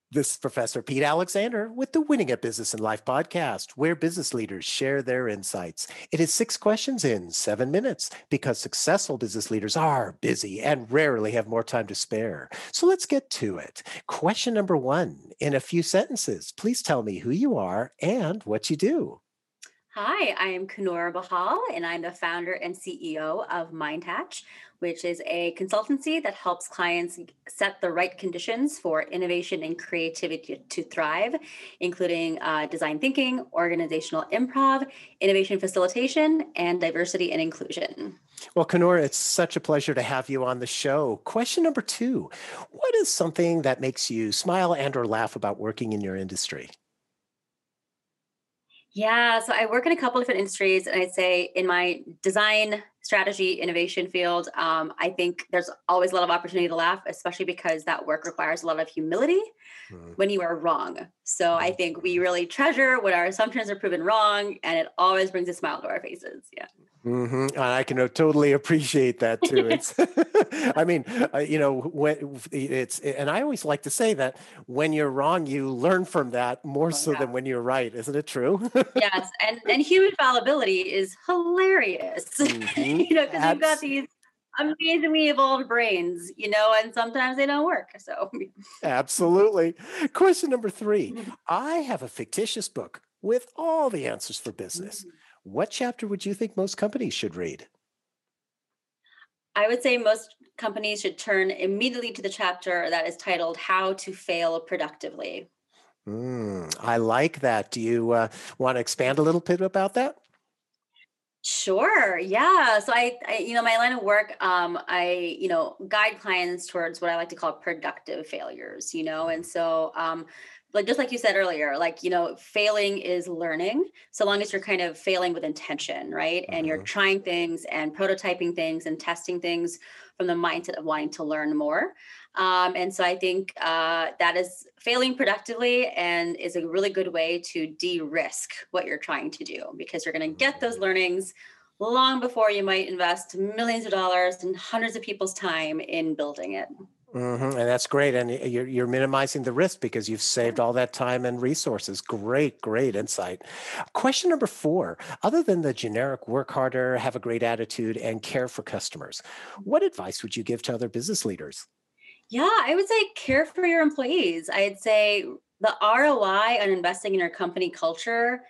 This is Professor Pete Alexander with the Winning at Business and Life podcast, where business leaders share their insights. It is 6 questions in 7 minutes because successful business leaders are busy and rarely have more time to spare. So let's get to it. Question number one, in a few sentences, please tell me who you are and what you do. Hi, I am Kunora Bahal, and I'm the founder and CEO of MindHatch, which is a consultancy that helps clients set the right conditions for innovation and creativity to thrive, including design thinking, organizational improv, innovation facilitation, and diversity and inclusion. Well, Kenora, it's such a pleasure to have you on the show. Question number two, what is something that makes you smile and or laugh about working in your industry? Yeah, so I work in a couple different industries, and I'd say in my design, strategy, innovation field, I think there's always a lot of opportunity to laugh, especially because that work requires a lot of humility when you are wrong. So I think we really treasure when our assumptions are proven wrong, and it always brings a smile to our faces. Yeah. I can totally appreciate that too. It's, I mean, when it's, and I always like to say that when you're wrong, you learn from that more Oh, so yeah. than when you're right. Isn't it true? Yes, and human fallibility is hilarious. hmm Because we've got these amazingly evolved brains, and sometimes they don't work. So Absolutely. Question number three. I have a fictitious book with all the answers for business. What chapter would you think most companies should read? I would say most companies should turn immediately to the chapter that is titled How to Fail Productively. I like that. Do you want to expand a little bit about that? Sure. Yeah. So my line of work, guide clients towards what I like to call productive failures, and so, like, just like you said earlier, like, failing is learning so long as you're kind of failing with intention, right? And you're Mhm. trying things and prototyping things and testing things from the mindset of wanting to learn more. And so I think that is failing productively and is a really good way to de-risk what you're trying to do because you're going to get those learnings long before you might invest millions of dollars and hundreds of people's time in building it. And that's great. And you're minimizing the risk because you've saved all that time and resources. Great, great insight. Question number four. Other than the generic work harder, have a great attitude, and care for customers, what advice would you give to other business leaders? Yeah, I would say care for your employees. I'd say the ROI on investing in your company culture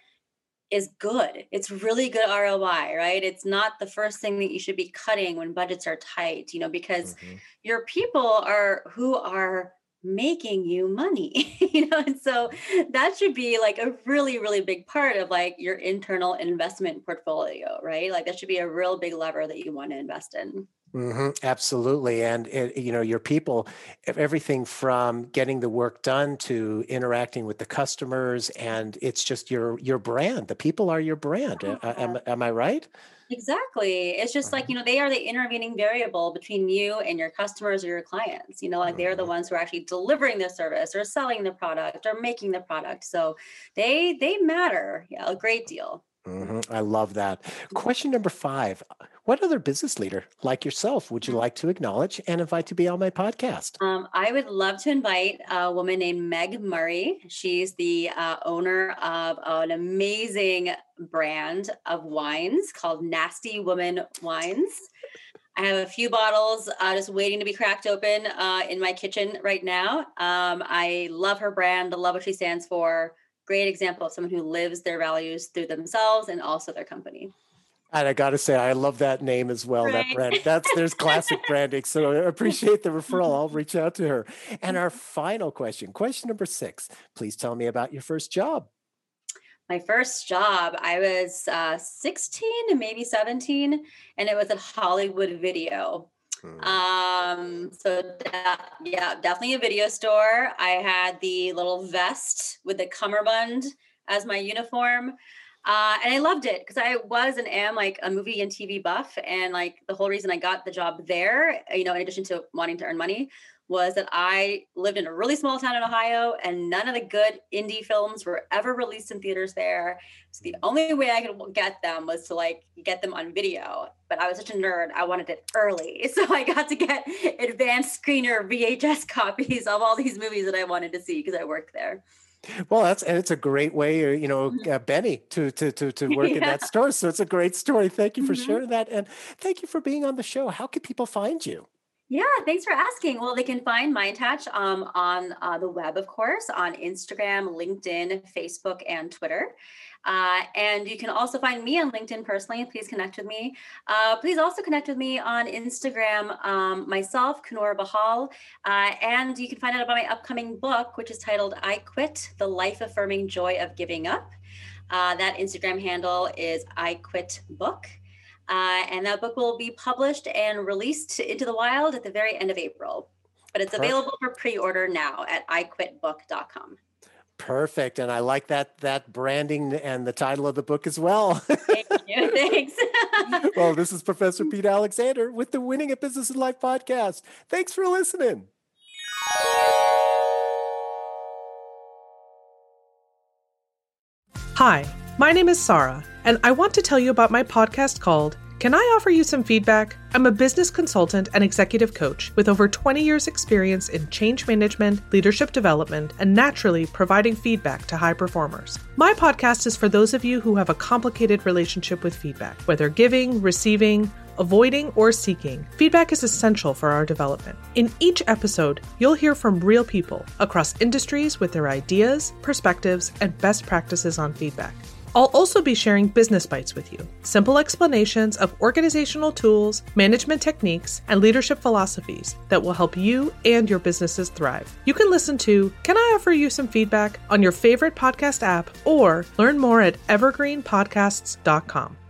is good. It's really good ROI, right? It's not the first thing that you should be cutting when budgets are tight, because Mhm. your people are who are making you money, and so that should be like a really, really big part of like your internal investment portfolio, right? Like that should be a real big lever that you want to invest in. Absolutely. And your people, everything from getting the work done to interacting with the customers, and it's just your brand. The people are your brand. Am I right? Exactly. It's just like, Mhm. they are the intervening variable between you and your customers or your clients. Like they're the Mhm. ones who are actually delivering the service or selling the product or making the product. So they matter, yeah, a great deal. I love that. Question number five. What other business leader like yourself would you Mhm. like to acknowledge and invite to be on my podcast? I would love to invite a woman named Meg Murray. She's the owner of an amazing brand of wines called Nasty Woman Wines. I have a few bottles just waiting to be cracked open in my kitchen right now. I love her brand. I love what she stands for. Great example of someone who lives their values through themselves and also their company. And I got to say, I love that name as well. That Right. brand. There's classic branding. So I appreciate the referral. I'll reach out to her. And our final question number six. Please tell me about your first job. My first job, I was 16, maybe 17, and it was at Hollywood Video. Hmm. Yeah, definitely a video store. I had the little vest with the cummerbund as my uniform. And I loved it because I was and am like a movie and TV buff. And like the whole reason I got the job there, in addition to wanting to earn money, was that I lived in a really small town in Ohio and none of the good indie films were ever released in theaters there. So the only way I could get them was to like get them on video. But I was such a nerd, I wanted it early. So I got to get advanced screener VHS copies of all these movies that I wanted to see because I worked there. Well, it's a great way, Benny, to work in that store. So it's a great story. Thank you for sharing that. And thank you for being on the show. How can people find you? Yeah, thanks for asking. Well, they can find MindTouch on the web, of course, on Instagram, LinkedIn, Facebook, and Twitter. And you can also find me on LinkedIn personally. Please connect with me. Please also connect with me on Instagram, myself, Kunor Bahal. And you can find out about my upcoming book, which is titled I Quit, The Life-Affirming Joy of Giving Up. That Instagram handle is I Quit Book. And that book will be published and released into the wild at the very end of April. But it's available for pre-order now at iquitbook.com. Perfect. And I like that branding and the title of the book as well. Thank you. Thanks. Well, this is Professor Pete Alexander with the Winning at Business and Life podcast. Thanks for listening. Hi, my name is Sarah, and I want to tell you about my podcast called Can I Offer You Some Feedback? I'm a business consultant and executive coach with over 20 years experience in change management, leadership development, and naturally providing feedback to high performers. My podcast is for those of you who have a complicated relationship with feedback, whether giving, receiving, avoiding, or seeking. Feedback is essential for our development. In each episode, you'll hear from real people across industries with their ideas, perspectives, and best practices on feedback. I'll also be sharing business bites with you, simple explanations of organizational tools, management techniques, and leadership philosophies that will help you and your businesses thrive. You can listen to Can I Offer You Some Feedback on your favorite podcast app or learn more at evergreenpodcasts.com.